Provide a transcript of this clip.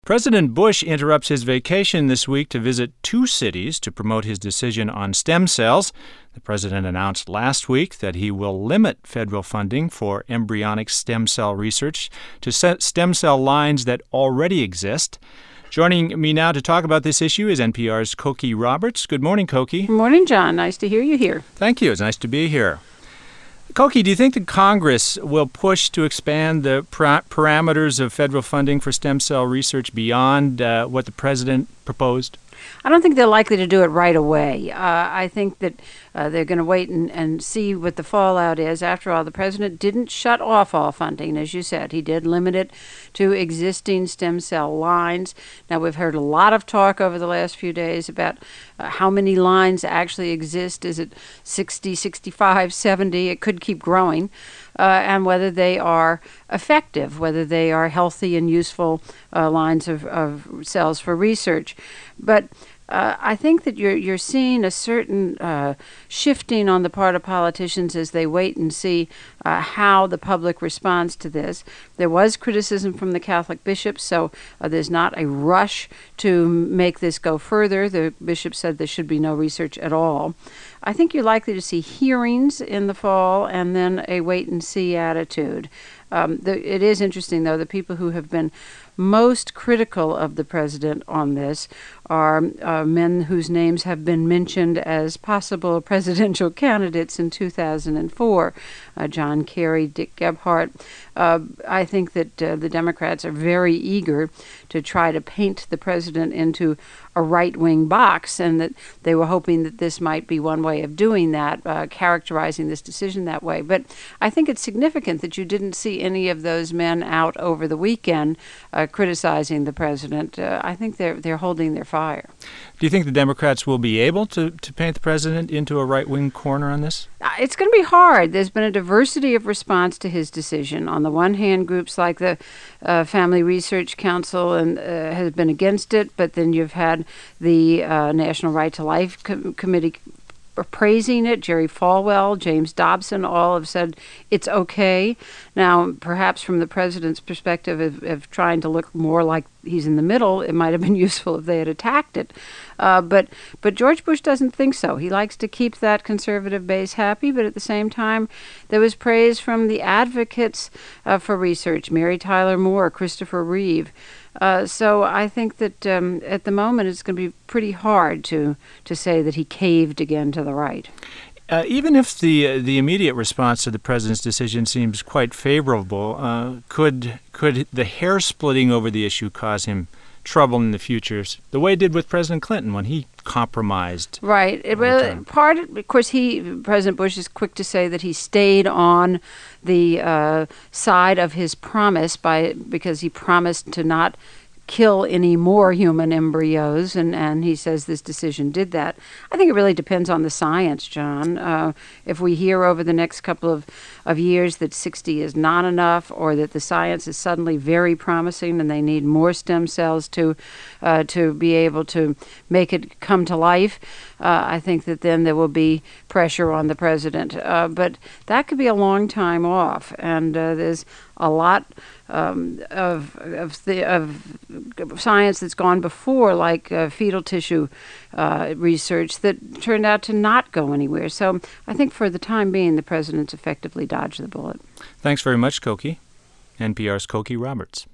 President Bush interrupts his vacation this week to visit 2 cities to promote his decision on stem cells. The president announced last week that he will limit federal funding for embryonic stem cell research to stem cell lines that already exist. Joining me now to talk about this issue is NPR's Cokie Roberts. Good morning, Cokie. Good morning, John. Nice to hear you here. Thank you. It's nice to be here. Cokie, do you think that Congress will push to expand the parameters of federal funding for stem cell research beyond what the president proposed? I don't think they're likely to do it right away. I think that they're going to wait and see what the fallout is. After all, the president didn't shut off all funding, as you said. He did limit it to existing stem cell lines. Now, we've heard a lot of talk over the last few days about how many lines actually exist. Is it 60, 65, 70? It could keep growing. And whether they are effective, whether they are healthy and useful lines of cells for research. But I think that you're seeing a certain shifting on the part of politicians as they wait and see how the public responds to this. There was criticism from the Catholic bishops, so there's not a rush to make this go further. The bishop said there should be no research at all. I think you're likely to see hearings in the fall and then a wait-and-see attitude. It is interesting, though, the people who have been most critical of the president on this are men whose names have been mentioned as possible presidential candidates in 2004. John Kerry, Dick Gephardt. I think that the Democrats are very eager to try to paint the president into a right-wing box, and that they were hoping that this might be one way of doing that, characterizing this decision that way. But I think it's significant that you didn't see any of those men out over the weekend criticizing the president. I think they're holding their fire. Do you think the Democrats will be able to paint the president into a right-wing corner on this? It's going to be hard. There's been a diversity of response to his decision. On the one hand, groups like the Family Research Council has been against it, but then you've had the National Right to Life Committee praising it. Jerry Falwell, James Dobson, all have said it's okay. Now, perhaps from the president's perspective of trying to look more like he's in the middle, it might have been useful if they had attacked it. But George Bush doesn't think so. He likes to keep that conservative base happy, but at the same time, there was praise from the advocates for research, Mary Tyler Moore, Christopher Reeve. So I think that at the moment it's going to be pretty hard to say that he caved again to the right. Even if the immediate response to the president's decision seems quite favorable, could the hair splitting over the issue cause him trouble in the future, the way it did with President Clinton when he compromised? Right. Of course, President Bush is quick to say that he stayed on the side of his promise because he promised to not kill any more human embryos, and he says this decision did that. I think it really depends on the science, John. If we hear over the next couple of years that 60 is not enough, or that the science is suddenly very promising and they need more stem cells to be able to make it come to life, I think that then there will be pressure on the president. But that could be a long time off, and there's a lot of science that's gone before, like fetal tissue research, that turned out to not go anywhere. So I think for the time being, the president's effectively dodged the bullet. Thanks very much, Cokie. NPR's Cokie Roberts.